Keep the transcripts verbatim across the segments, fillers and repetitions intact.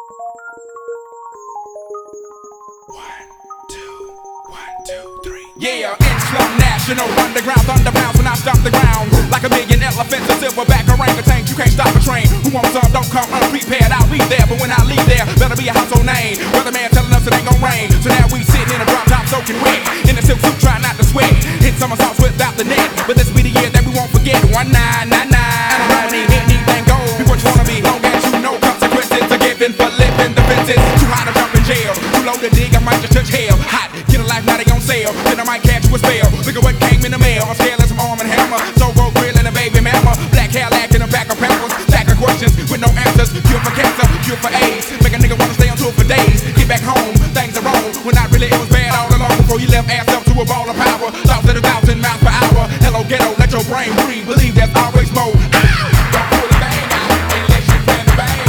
Yeah, Islam National Underground Thunder bounce when I stop the ground. Like a million elephants, a silverback orangutan. You can't stop a train. Who wants some? Don't come unprepared. I'll be there, but when I leave there, better be a household name. Weatherman telling us it ain't gon' rain. So now we sitting in a drop top soaking wet. In a silk suit, trying not to sweat. Hit somersaults without the net. But this be the year that we won't forget. One nine nine nine. I don't need anything gold. Be what you wanna be. Long as you know consequences are given for living the fences. Too high to jump in jail. Too low to dig. I might just touch hell. Hot. Get a life now they on sale. Then I might catch you a spell. Look at what came in the mail. I'm scared of some arm and hammer. So road grill and a baby mama. Black hair lack in a back of pampers. Stack of questions with no answers. Cure for cancer, cure for AIDS. Make a nigga wanna stay on tour for days. Get back home, things are wrong. When not really, it was bad all along. Before you left ass up to a ball of power. Thoughts at a thousand miles per hour. Hello ghetto, let your brain breathe. Believe there's always more. Don't pull the bang out unless you plan to bang.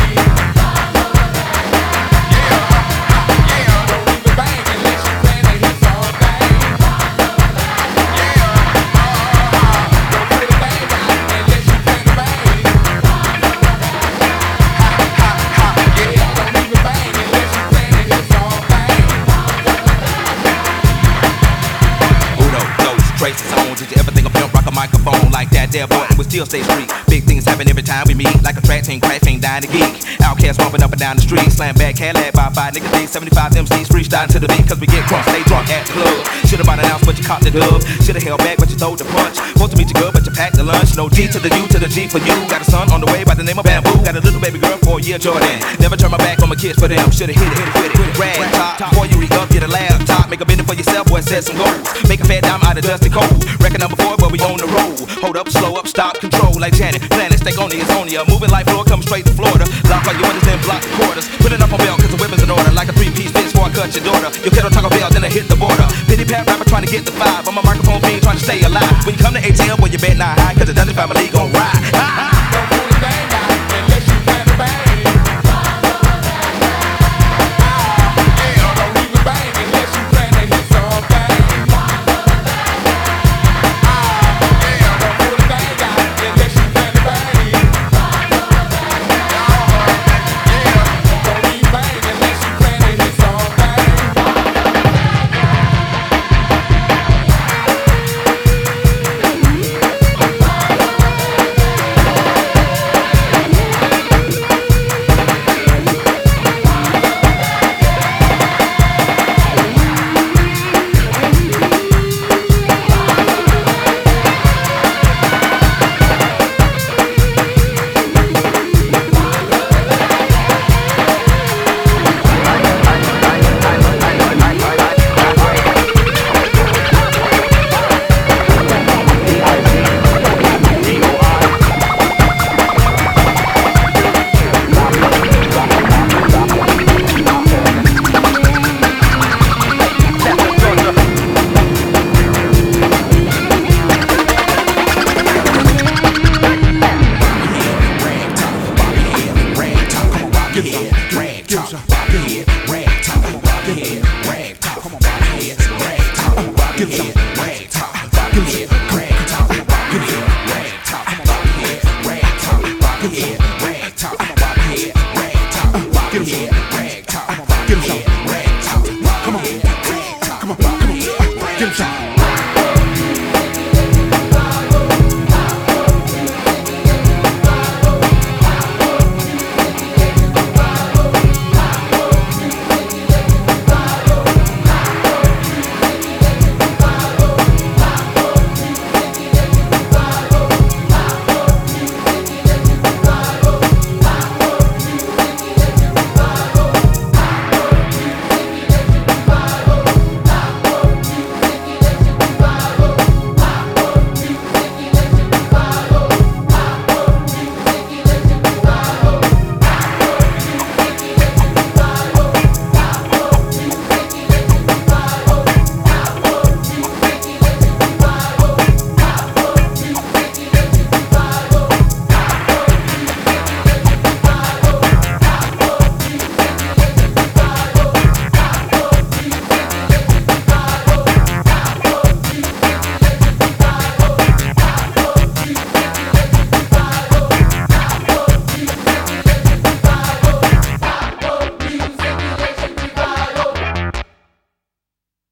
Traces on, did you ever think of pimp rock a microphone like that there boy? We still stay street. Big things happen every time we meet. Like a track team, crack team, dying to geek. Outcast bumping up and down the street. Slam back, Cadillac by five niggas, D seventy-five M Cs freestyling to the beat. Cause we get crunk, stay drunk at the club. Should've bought an ounce, but you caught the dub. Should've held back, but you throwed the punch. Supposed to meet you good, but you packed the lunch. No G to the U to the G for you. Got a son on the way by the name of Bamboo. Got a little baby girl for a year, Jordan. Never turn my back on my kids for them. Should've hit it, hit it, hit it, hit it. Rag top, before you re-up, get a laptop. Make a bending for yourself, boy, set some goals. Make a fat dime out of dusty cold. Reckon number four, but we on the road. Hold up, slow up, stop, control like Janet. Planet, stay on the Estonia. Moving like floor, come straight to Florida. Lock all your windows, then block the quarters. Put it up on belt, cause the weapon's in order. Like a three-piece bitch before I cut your daughter. Your kid on Taco Bell, then I hit the border. Pity pat rapper trying to get the five. I'm a microphone fiend trying to stay alive. When you come to A T L, boy, you bet not high, cause the Dungeon family gon' ride. Don't pull the bang out unless you plan to bang. Give me some rag top, bob your head, rag top, bob your head, rag top, come on, bob your head, rag top, bob your head, rag top, bob your head, rag top, bob your head, rag top, come on, bob your head, rag top, bob your head, rag top, come on, bob your head, rag top, bob your head, rag top, come on, bob your head, rag top, come on, come on, come on, come on, give me some.